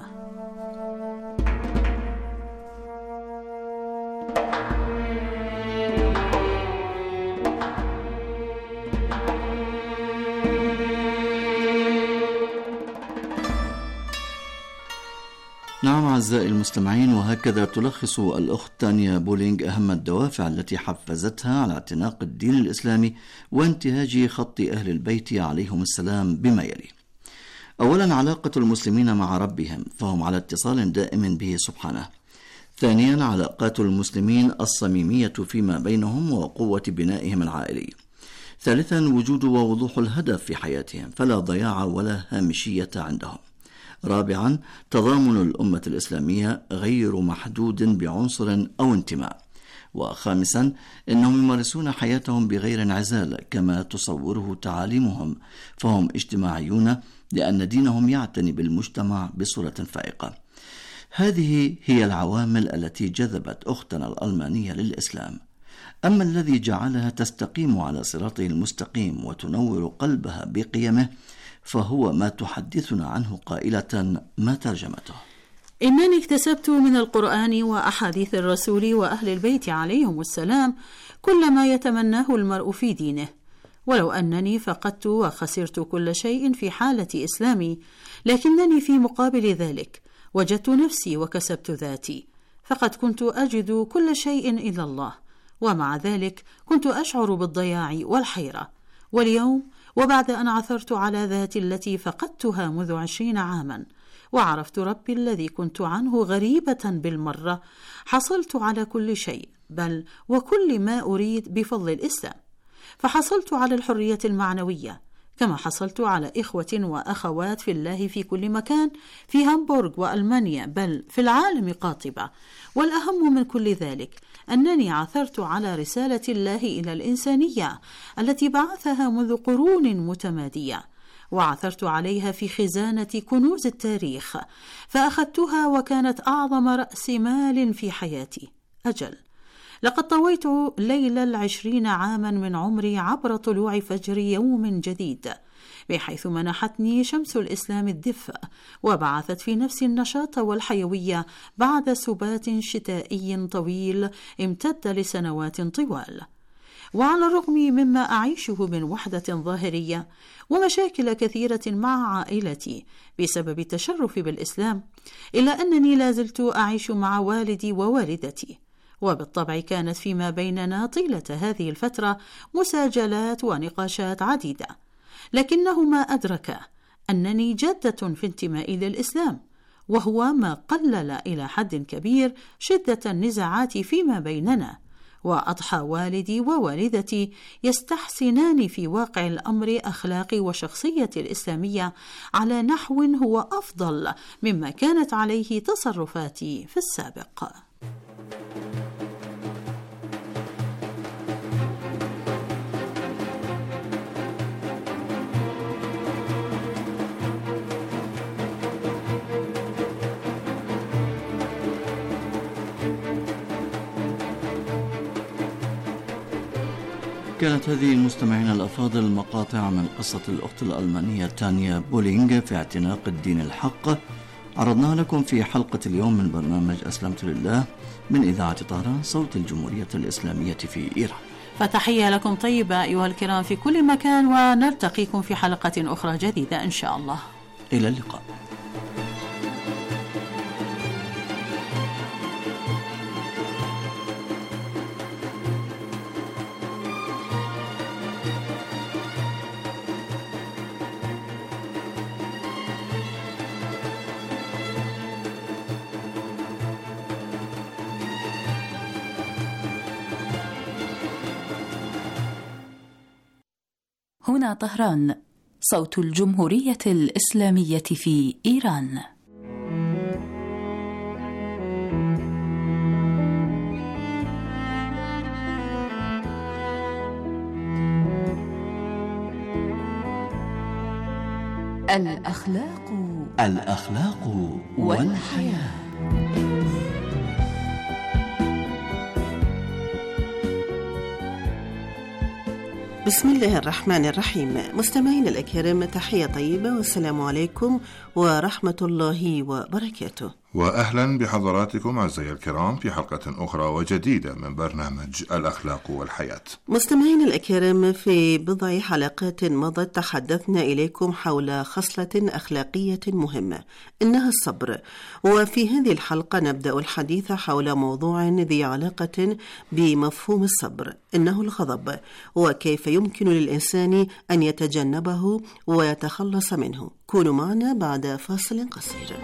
S21: أعزائي المستمعين، وهكذا تلخص الأخت تانيا بولينغ أهم الدوافع التي حفزتها على اعتناق الدين الإسلامي وانتهاج خط أهل البيت عليهم السلام بما يلي: أولا، علاقة المسلمين مع ربهم، فهم على اتصال دائم به سبحانه. ثانيا، علاقات المسلمين الصميمية فيما بينهم وقوة بنائهم العائلي. ثالثا، وجود ووضوح الهدف في حياتهم، فلا ضياع ولا هامشية عندهم. رابعا، تضامن الأمة الإسلامية غير محدود بعنصر أو انتماء. وخامسا، إنهم يمارسون حياتهم بغير انعزال كما تصوره تعاليمهم، فهم اجتماعيون لأن دينهم يعتني بالمجتمع بصورة فائقة. هذه هي العوامل التي جذبت أختنا الألمانية للإسلام. أما الذي جعلها تستقيم على صراطه المستقيم وتنور قلبها بقيمه فهو ما تحدثنا عنه قائلة ما ترجمته:
S22: إنني اكتسبت من القرآن وأحاديث الرسول وأهل البيت عليهم السلام كل ما يتمناه المرء في دينه، ولو أنني فقدت وخسرت كل شيء في حالة إسلامي، لكنني في مقابل ذلك وجدت نفسي وكسبت ذاتي، فقد كنت أجد كل شيء إلا الله، ومع ذلك كنت أشعر بالضياع والحيرة. واليوم وبعد أن عثرت على ذاتي التي فقدتها منذ 20 عاما وعرفت ربي الذي كنت عنه غريبة بالمرة، حصلت على كل شيء، بل وكل ما أريد بفضل الإسلام. فحصلت على الحرية المعنوية، كما حصلت على إخوة وأخوات في الله في كل مكان، في هامبورغ وألمانيا، بل في العالم قاطبة. والأهم من كل ذلك أنني عثرت على رسالة الله إلى الإنسانية التي بعثها منذ قرون متمادية، وعثرت عليها في خزانة كنوز التاريخ، فأخذتها وكانت أعظم رأس مال في حياتي. أجل، لقد طويت ليل 20 عاما من عمري عبر طلوع فجر يوم جديد، بحيث منحتني شمس الإسلام الدفء وبعثت في نفسي النشاط والحيوية بعد سبات شتائي طويل امتد لسنوات طوال. وعلى الرغم مما أعيشه من وحدة ظاهرية ومشاكل كثيرة مع عائلتي بسبب التشرف بالإسلام، إلا أنني لازلت أعيش مع والدي ووالدتي، وبالطبع كانت فيما بيننا طيلة هذه الفترة مساجلات ونقاشات عديدة، لكنهما أدركا أنني جادة في انتمائي للإسلام، وهو ما قلل إلى حد كبير شدة النزاعات فيما بيننا. وأضحى والدي ووالدتي يستحسنان في واقع الأمر أخلاقي وشخصية الإسلامية على نحو هو أفضل مما كانت عليه تصرفاتي في السابق.
S21: كانت هذه المستمعين الأفاضل مقاطع من قصة الأخت الألمانية تانيا بولينغ في اعتناق الدين الحق، عرضناها لكم في حلقة اليوم من برنامج أسلمت لله من إذاعة طهران صوت الجمهورية الإسلامية في إيران.
S22: فتحية لكم طيبة أيها الكرام في كل مكان، ونلتقيكم في حلقة أخرى جديدة إن شاء الله.
S21: إلى اللقاء.
S1: هنا طهران صوت الجمهورية الإسلامية في إيران.
S21: الأخلاق والحياة.
S2: بسم الله الرحمن الرحيم. مستمعين الأكارم، تحية طيبة والسلام عليكم ورحمة الله وبركاته.
S9: وأهلا بحضراتكم أعزائي الكرام في حلقة أخرى وجديدة من برنامج الأخلاق والحياة.
S2: مستمعين الأكارم، في بضع حلقات مضت تحدثنا إليكم حول خصلة أخلاقية مهمة إنها الصبر، وفي هذه الحلقة نبدأ الحديث حول موضوع ذي علاقة بمفهوم الصبر، إنه الغضب، وكيف يمكن للإنسان أن يتجنبه ويتخلص منه. كونوا معنا بعد فاصل قصير.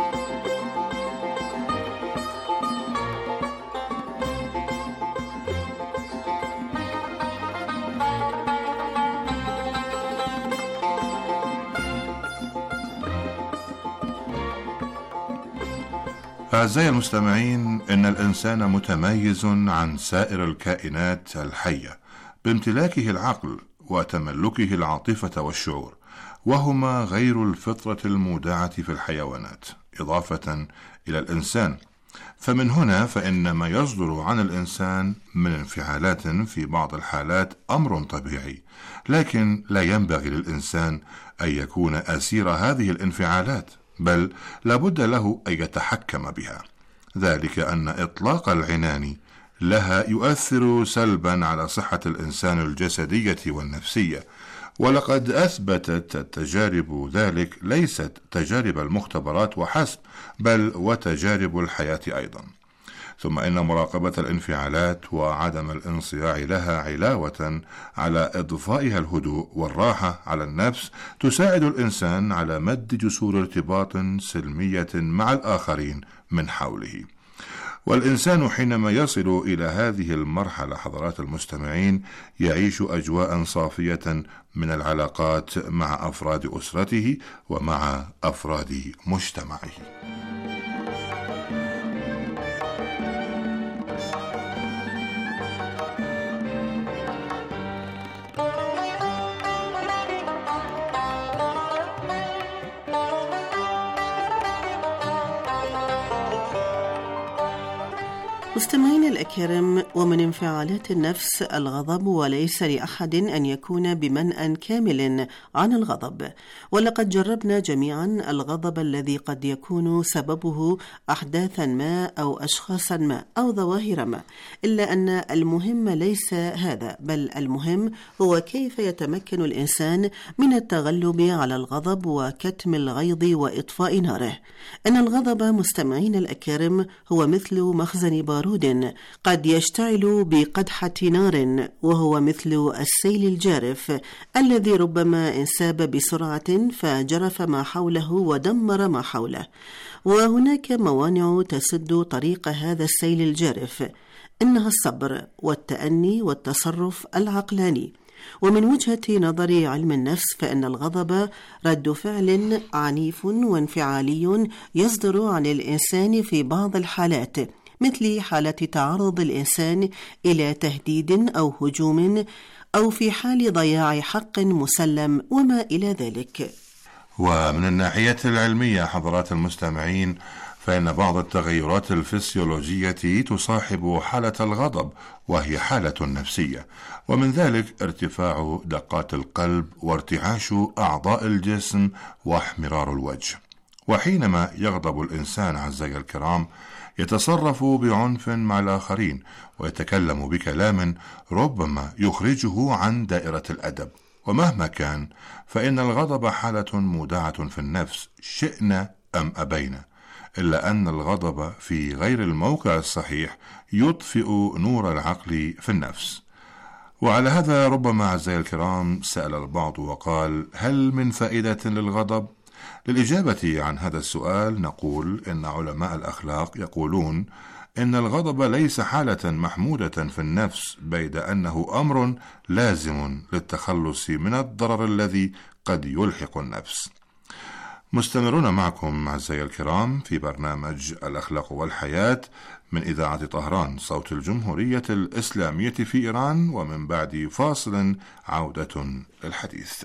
S9: أعزائي المستمعين، إن الإنسان متميز عن سائر الكائنات الحية بامتلاكه العقل وتملكه العاطفة والشعور، وهما غير الفطرة المودعة في الحيوانات إضافة إلى الإنسان. فمن هنا فإن ما يصدر عن الإنسان من انفعالات في بعض الحالات أمر طبيعي، لكن لا ينبغي للإنسان أن يكون أسير هذه الانفعالات، بل لابد له أن يتحكم بها. ذلك أن إطلاق العنان لها يؤثر سلبا على صحة الإنسان الجسدية والنفسية، ولقد أثبتت التجارب ذلك، ليست تجارب المختبرات وحسب، بل وتجارب الحياة أيضا. ثم إن مراقبة الانفعالات وعدم الانصياع لها علاوة على إضفائها الهدوء والراحة على النفس تساعد الإنسان على مد جسور ارتباط سلمية مع الآخرين من حوله. والإنسان حينما يصل إلى هذه المرحلة حضرات المستمعين يعيش أجواء صافية من العلاقات مع أفراد أسرته ومع أفراد مجتمعه.
S2: مستمعين الأكارم، ومن انفعالات النفس الغضب، وليس لأحد أن يكون بمنأى كامل عن الغضب، ولقد جربنا جميعا الغضب الذي قد يكون سببه أحداثا ما أو أشخاصا ما أو ظواهر ما، إلا أن المهم ليس هذا، بل المهم هو كيف يتمكن الإنسان من التغلب على الغضب وكتم الغيظ وإطفاء ناره. إن الغضب مستمعين الأكارم هو مثل مخزن بارود قد يشتعل بقدحة نار، وهو مثل السيل الجارف الذي ربما انساب بسرعة فجرف ما حوله ودمر ما حوله. وهناك موانع تسد طريق هذا السيل الجارف، إنها الصبر والتأني والتصرف العقلاني. ومن وجهة نظر علم النفس فإن الغضب رد فعل عنيف وانفعالي يصدر عن الإنسان في بعض الحالات، مثل حالة تعرض الإنسان إلى تهديد أو هجوم، أو في حال ضياع حق مسلم وما إلى ذلك.
S9: ومن الناحية العلمية حضرات المستمعين فإن بعض التغيرات الفسيولوجية تصاحب حالة الغضب، وهي حالة نفسية، ومن ذلك ارتفاع دقات القلب وارتعاش أعضاء الجسم واحمرار الوجه. وحينما يغضب الإنسان أعزائي الكرام يتصرف بعنف مع الآخرين ويتكلم بكلام ربما يخرجه عن دائرة الأدب. ومهما كان فإن الغضب حالة مودعة في النفس شئنا أم أبينا، إلا أن الغضب في غير الموقع الصحيح يطفئ نور العقل في النفس. وعلى هذا ربما أعزائي الكرام سأل البعض وقال: هل من فائدة للغضب؟ للإجابة عن هذا السؤال نقول إن علماء الأخلاق يقولون إن الغضب ليس حالة محمودة في النفس، بيد أنه أمر لازم للتخلص من الضرر الذي قد يلحق النفس. مستمرون معكم أعزائي الكرام في برنامج الأخلاق والحياة من إذاعة طهران صوت الجمهورية الإسلامية في إيران، ومن بعد فاصل عودة للحديث.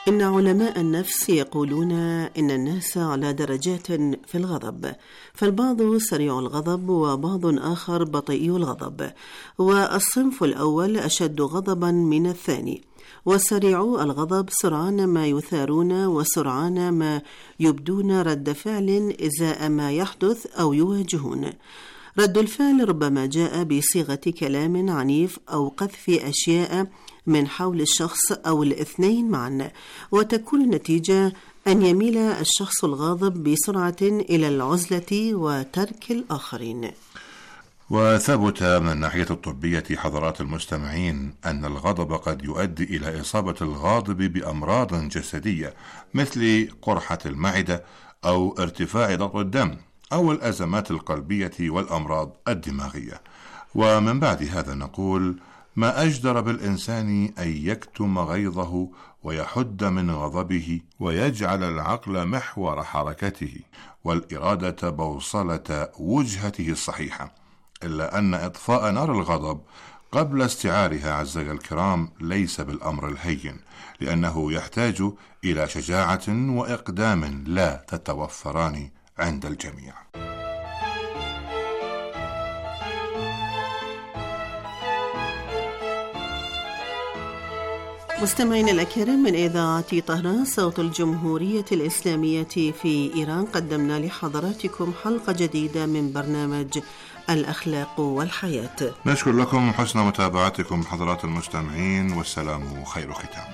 S2: إن علماء النفس يقولون إن الناس على درجات في الغضب، فالبعض سريع الغضب وبعض آخر بطيء الغضب، والصنف الأول أشد غضبا من الثاني، وسريعو الغضب سرعان ما يثارون وسرعان ما يبدون رد فعل إزاء ما يحدث أو يواجهون. رد الفعل ربما جاء بصيغة كلام عنيف أو قذف أشياء من حول الشخص أو الاثنين معا، وتكون النتيجة أن يميل الشخص الغاضب بسرعة إلى العزلة وترك الآخرين.
S9: وثبت من الناحية الطبية حضرات المستمعين أن الغضب قد يؤدي إلى إصابة الغاضب بأمراض جسدية مثل قرحة المعدة أو ارتفاع ضغط الدم أو الأزمات القلبية والأمراض الدماغية. ومن بعد هذا نقول: ما أجدر بالإنسان أن يكتم غيظه ويحد من غضبه ويجعل العقل محور حركته والإرادة بوصلة وجهته الصحيحة، إلا أن إطفاء نار الغضب قبل استعارها عزيزي الكرام ليس بالأمر الهين، لأنه يحتاج إلى شجاعة وإقدام لا تتوفران عند الجميع.
S2: مستمعين الأكارم، من إذاعة طهران صوت الجمهورية الإسلامية في إيران قدمنا لحضراتكم حلقة جديدة من برنامج الأخلاق والحياة.
S9: نشكر لكم حسن متابعتكم حضرات المستمعين، والسلام خير ختام.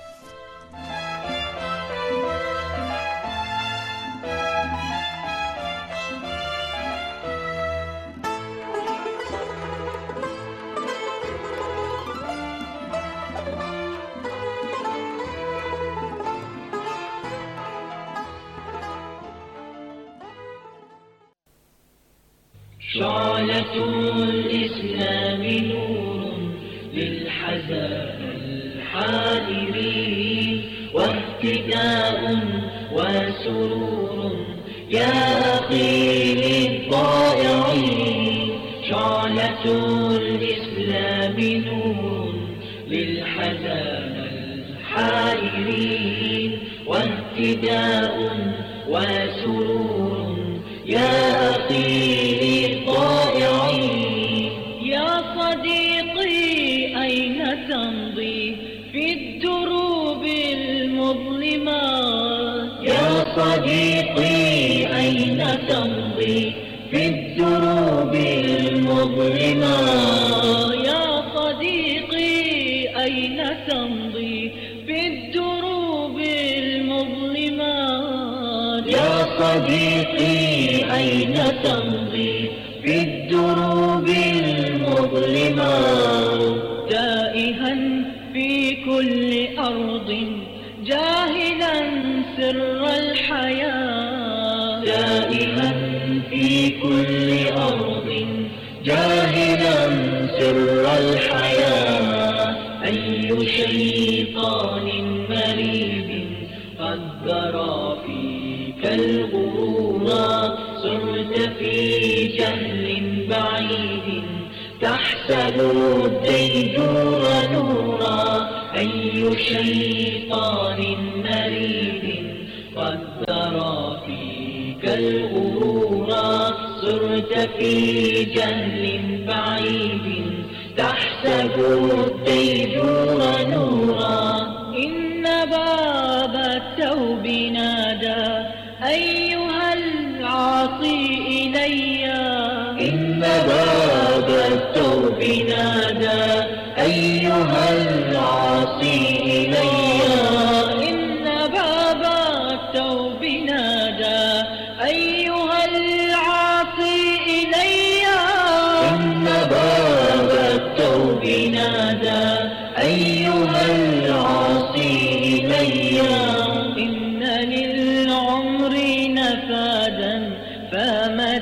S10: شعلة الإسلام نور للحزان الحائرين، واهتداء وسرور يا أخي للضائعين. شعلة الإسلام نور للحزان الحائرين، واهتداء وسرور يا أخي للضائعين. يا صديقي أين تمضي في الدروب المظلمات؟ يا صديقي أين تمضي في الدروب المظلمات؟ يا صديقي أين تمضي في الدروب المظلمات؟ يا صديقي أين تمضي في الدروب المظلمات؟ تائها في كل أرض جاهلا سر الحياة، تائها في كل أرض جاهلا سر الحياة. أي شيطان مريب قد ذرى فيك الغرورا، صرت في جهل بعيد تحسب الديجور نورا. أي شيطان مريد قد ذرى فيك الغرورا، صرت في جهل بعيد تحسب الديجور نورا. إن باب التوب نادى أيها العاصي إليّ، إن باب التوب نادى